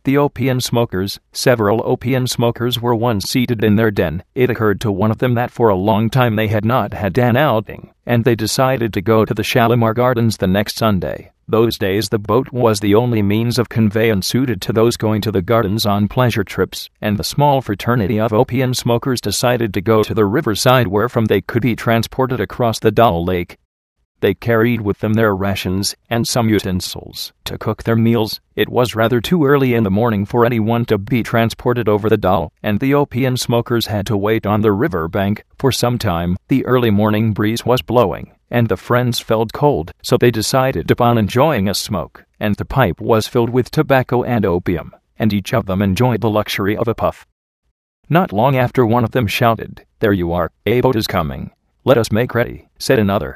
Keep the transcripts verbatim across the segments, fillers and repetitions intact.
The opium smokers. Several opium smokers were once seated in their den. It occurred to one of them that for a long time they had not had an outing, and they decided to go to the Shalimar Gardens the next Sunday. Those days the boat was the only means of conveyance suited to those going to the gardens on pleasure trips, and the small fraternity of opium smokers decided to go to the riverside where from they could be transported across the Dal Lake. They carried with them their rations and some utensils to cook their meals. It was rather too early in the morning for anyone to be transported over the Dal, and the opium smokers had to wait on the river bank for some time. The early morning breeze was blowing, and the friends felt cold, so they decided upon enjoying a smoke, and the pipe was filled with tobacco and opium, and each of them enjoyed the luxury of a puff. Not long after, one of them shouted, "There you are, a boat is coming. Let us make ready," said another.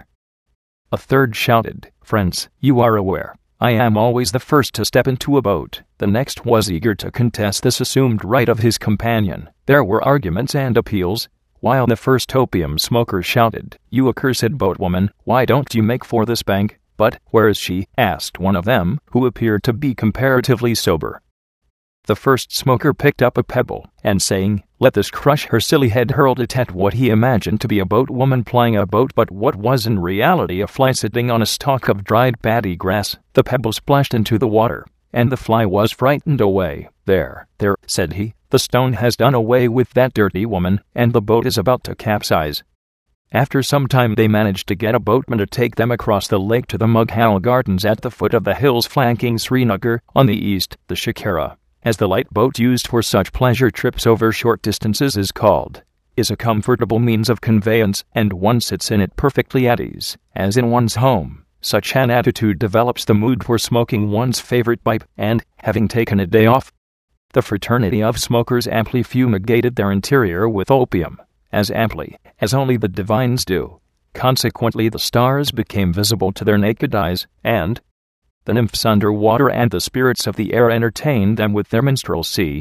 A third shouted, "Friends, you are aware, I am always the first to step into a boat." The next was eager to contest this assumed right of his companion. There were arguments and appeals, while the first opium smoker shouted, "You accursed boatwoman, why don't you make for this bank?" "But where is she?" asked one of them, who appeared to be comparatively sober. The first smoker picked up a pebble, and saying, "Let this crush her silly head," hurled it at what he imagined to be a boatwoman plying a boat, but what was in reality a fly sitting on a stalk of dried paddy grass. The pebble splashed into the water, and the fly was frightened away. "There, there," said he, "the stone has done away with that dirty woman, and the boat is about to capsize." After some time they managed to get a boatman to take them across the lake to the Mughal Gardens at the foot of the hills flanking Srinagar, on the east. The Shikara, as the light boat used for such pleasure trips over short distances is called, is a comfortable means of conveyance, and one sits in it perfectly at ease, as in one's home. Such an attitude develops the mood for smoking one's favorite pipe, and, having taken a day off, the fraternity of smokers amply fumigated their interior with opium, as amply as only the divines do. Consequently the stars became visible to their naked eyes, and the nymphs under water and the spirits of the air entertained them with their minstrelsy.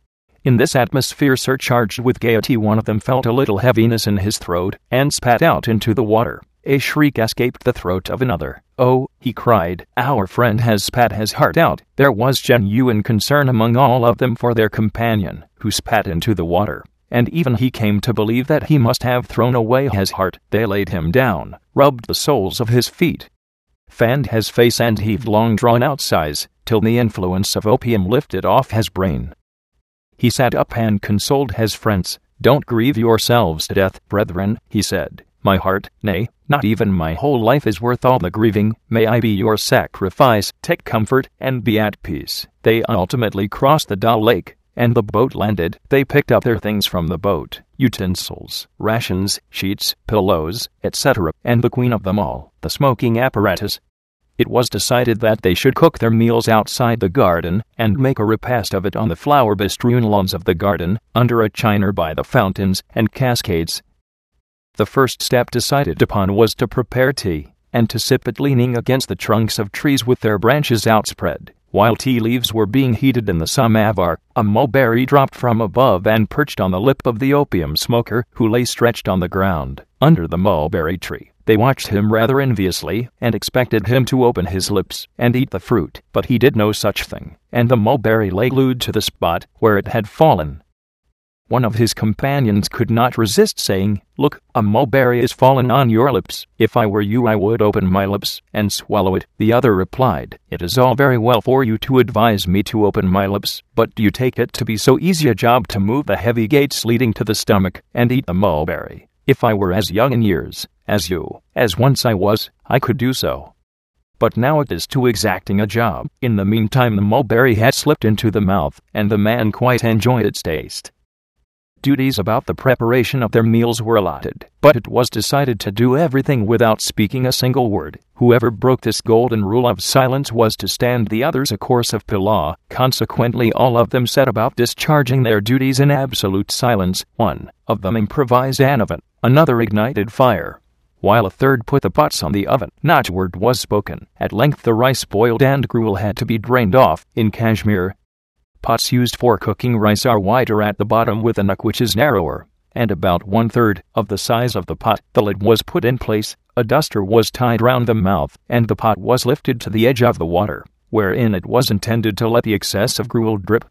In this atmosphere surcharged with gaiety, one of them felt a little heaviness in his throat, and spat out into the water. A shriek escaped the throat of another. "Oh," he cried, "our friend has spat his heart out." There was genuine concern among all of them for their companion, who spat into the water, and even he came to believe that he must have thrown away his heart. They laid him down, rubbed the soles of his feet, fanned his face, and heaved long drawn-out sighs, till the influence of opium lifted off his brain. He sat up and consoled his friends. "Don't grieve yourselves to death, brethren," he said. "My heart, nay, not even my whole life is worth all the grieving. May I be your sacrifice. Take comfort and be at peace." They ultimately crossed the Dal Lake, and the boat landed. They picked up their things from the boat, utensils, rations, sheets, pillows, et cetera, and the queen of them all, the smoking apparatus. It was decided that they should cook their meals outside the garden, and make a repast of it on the flower-bestrewn lawns of the garden, under a chiner by the fountains and cascades. The first step decided upon was to prepare tea, and to sip it leaning against the trunks of trees with their branches outspread. While tea leaves were being heated in the samovar, a mulberry dropped from above and perched on the lip of the opium smoker, who lay stretched on the ground, under the mulberry tree. They watched him rather enviously, and expected him to open his lips and eat the fruit, but he did no such thing, and the mulberry lay glued to the spot where it had fallen. One of his companions could not resist saying, "Look, a mulberry is fallen on your lips. If I were you I would open my lips and swallow it." The other replied, "It is all very well for you to advise me to open my lips, but do you take it to be so easy a job to move the heavy gates leading to the stomach and eat the mulberry? If I were as young in years as you, as once I was, I could do so. But now it is too exacting a job." In the meantime the mulberry had slipped into the mouth, and the man quite enjoyed its taste. Duties about the preparation of their meals were allotted, but it was decided to do everything without speaking a single word. Whoever broke this golden rule of silence was to stand the others a course of pilaw. Consequently all of them set about discharging their duties in absolute silence. One of them improvised an oven, another ignited fire, while a third put the pots on the oven. Not a word was spoken. At length the rice boiled and gruel had to be drained off. In Kashmir, pots used for cooking rice are wider at the bottom with a nook which is narrower, and about one-third of the size of the pot. The lid was put in place, a duster was tied round the mouth, and the pot was lifted to the edge of the water. wherein it was intended to let the excess of gruel drip.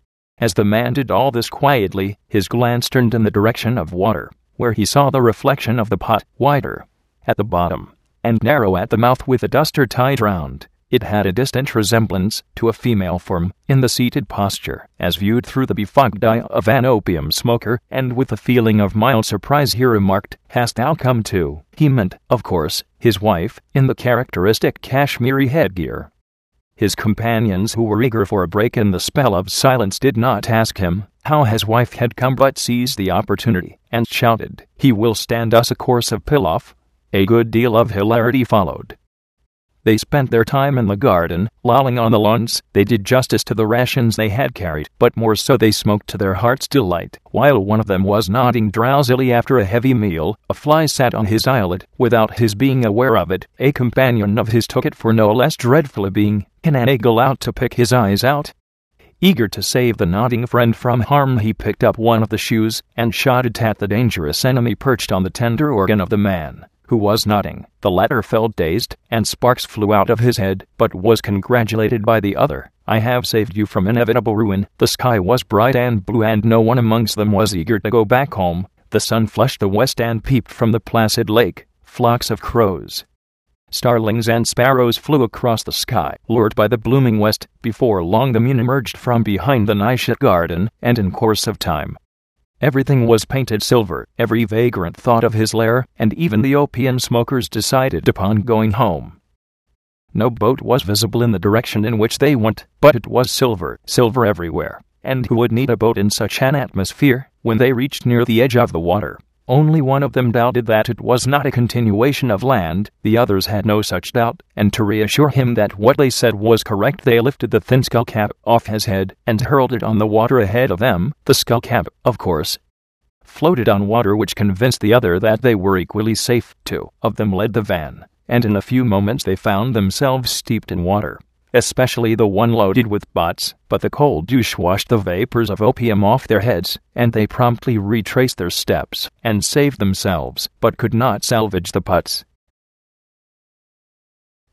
As the man did all this quietly, his glance turned in the direction of water, where he saw the reflection of the pot, wider at the bottom and narrow at the mouth with a duster tied round. It had a distant resemblance to a female form in the seated posture, as viewed through the befogged eye of an opium smoker, and with a feeling of mild surprise he remarked, "Hast thou come too?" He meant, of course, his wife, in the characteristic Kashmiri headgear. His companions, who were eager for a break in the spell of silence, did not ask him how his wife had come, but seized the opportunity and shouted, "He will stand us a course of pilaf." A good deal of hilarity followed. They spent their time in the garden, lolling on the lawns. They did justice to the rations they had carried, but more so they smoked to their heart's delight. While one of them was nodding drowsily after a heavy meal, a fly sat on his eyelid, without his being aware of it. A companion of his took it for no less dreadful a being, and an eagle out to pick his eyes out. Eager to save the nodding friend from harm, he picked up one of the shoes and shot it at the dangerous enemy perched on the tender organ of the man who was nodding. The latter felt dazed, and sparks flew out of his head, but was congratulated by the other. "I have saved you from inevitable ruin." The sky was bright and blue, and no one amongst them was eager to go back home. The sun flushed the west and peeped from the placid lake. Flocks of crows, starlings and sparrows flew across the sky, lured by the blooming west. Before long the moon emerged from behind the Nishat garden, and in course of time everything was painted silver. Every vagrant thought of his lair, and even the opium smokers decided upon going home. No boat was visible in the direction in which they went, but it was silver, silver everywhere. And who would need a boat in such an atmosphere? When they reached near the edge of the water, only one of them doubted that it was not a continuation of land. The others had no such doubt, and to reassure him that what they said was correct, they lifted the thin skull cap off his head and hurled it on the water ahead of them. The skull cap, of course, floated on water, which convinced the other that they were equally safe. Two of them led the van, and in a few moments they found themselves steeped in water, especially the one loaded with bots, but the cold douche washed the vapors of opium off their heads, and they promptly retraced their steps and saved themselves, but could not salvage the pots.